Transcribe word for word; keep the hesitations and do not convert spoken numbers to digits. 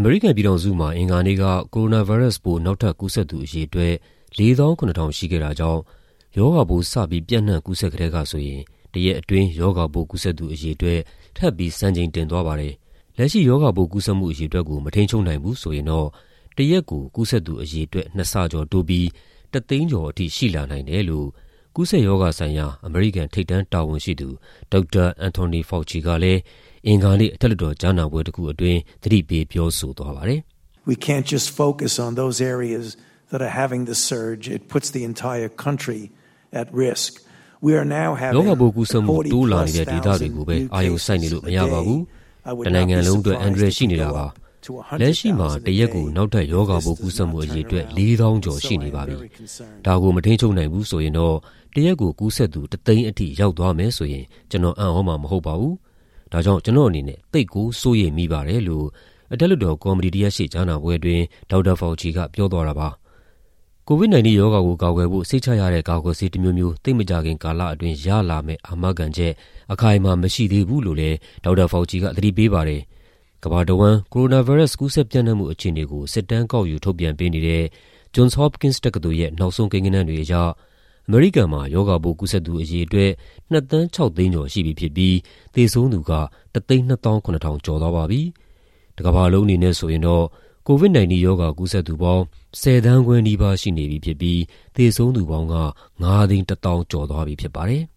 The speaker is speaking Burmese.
အမေရိကန်ပြည်ထောင်စုမှာအင်္ဂါနေ့ကကိုရိုနာဗိုင်းရပ်စ်ပိုးနောက်ထပ်ကူးစက်သူအရေအတွက် လေးသောင်းခုနှစ်ထောင် ရှိခဲ့တာကြောင့်ရောဂါပိုးစပြီးပြန့်နှံ့ကူးစက်ကတည်းကဆိုရင်တရက်အတွင်းရောဂါပိုးကူးစက်သူအရေအတွက်ထပ်ပြီးစံချိန်တင်သွားပါတယ်။လက်ရှိရောဂါပိုးကူးစက်မှုအရေအတွက်ကိုမထိန်းချုပ်နိုင်ဘူးဆိုရင်တော့တရက်ကိုကူးစက်သူအရေအတွက်နှစ်ဆကျော်တိုးပြီးတစ်သိန်းကျော်အထိရှိလာနိုင်တယ်လို့ကူးစက်ရောဂါဆိုင်ရာအမေရိကန်ထိပ်တန်းတာဝန်ရှိသူဒေါက်တာအန်ထိုနီဖောက်ချီကလည်းအင်္ဂါနေ့အထက်လွှတ်တော်ကြားနာပွဲတစ်ခုအတွင်းသတိပေးပြောဆိုသွားပါတယ်။ We can't just focus on those areas that are having the surge. It puts the entire country at risk. We are now having ရောဂါပိုးကူးစက်မှုတိုးလာနေတဲ့ဒေသတွေကိုပဲအာရုံစိုက်နေလို့မရပါဘူး။တနိုင်ငံလုံးအတွက်အန္တရာယ်ရှိနေတာပါ။လက်ရှိမှာတရက်ကိုနောက်ထပ်ရောဂါပိုးကူးစက်မှုအရေအတွက်လေးသောင်းကျော်ရှိနေပါပြီ။ဒါကိုမထိန်းချုပ်နိုင်ဘူးဆိုရင်တော့တရက်ကိုကူးစက်သူတစ်သိန်းအထိရောက်သွားမယ်ဆိုရင်ကျွန်တော်အံ့ဩမှာမဟုတ်ပါဘူး။ဒါကြောင့်ကျွန်တော်အနေနဲ့သိပ်ကိုစိုးရိမ်မိပါတယ်လို့အထက်လွှတ်တော်ကော်မတီတရားရှိကြားနာပွဲအတွင်းဒေါက်တာဖောက်ချီကပြောသွားတာပါ။ ကိုဗစ်-၁၉ ရောဂါကိုကာကွယ်ဖို့စိတ်ချရတဲ့ကာကွယ်ဆေးတစ်မျိုးမျိုးသိပ်မကြာခင်ကာလအတွင်းရလာမယ့်အာမခံချက်အခိုင်အမာမရှိသေးဘူးလို့လည်းဒေါက်တာဖောက်ချီကသတိပေးပါတယ်။ကမ္ဘာတစ်ဝန်းကိုရိုနာဗိုင်းရပ်စ်ကူးစက်ပြန့်နှံ့မှုအခြေအနေကိုစစ်တမ်းကောက်ယူထုတ်ပြန်ပေးနေတဲ့ Johns Hopkins တက္ကသိုလ်ရဲ့နောက်ဆုံးကိန်းဂဏန်းတွေအရအမေရိကန်မှာရောဂါပိုးကူးစက်သူအရေအတွက်နှစ်သန်းခြောက်သိန်းကျော်ရှိပြီဖြစ်ပြီးသေဆုံးသူကတစ်သိန်းနှစ်သောင်းခုနှစ်ထောင်ကျော်သွားပါပြီ။တစ်ကမ္ဘာလုံးအနေနဲ့ဆိုရင်တော့ကိုဗစ်-၁၉ ရောဂါကူးစက်သူပေါင်းဆယ်သန်းခွဲနီးပါးရှိနေပြီဖြစ်ပြီးသေဆုံးသူပေါင်းကငါးသိန်းတစ်သောင်းကျော်သွားပြီဖြစ်ပါတယ်။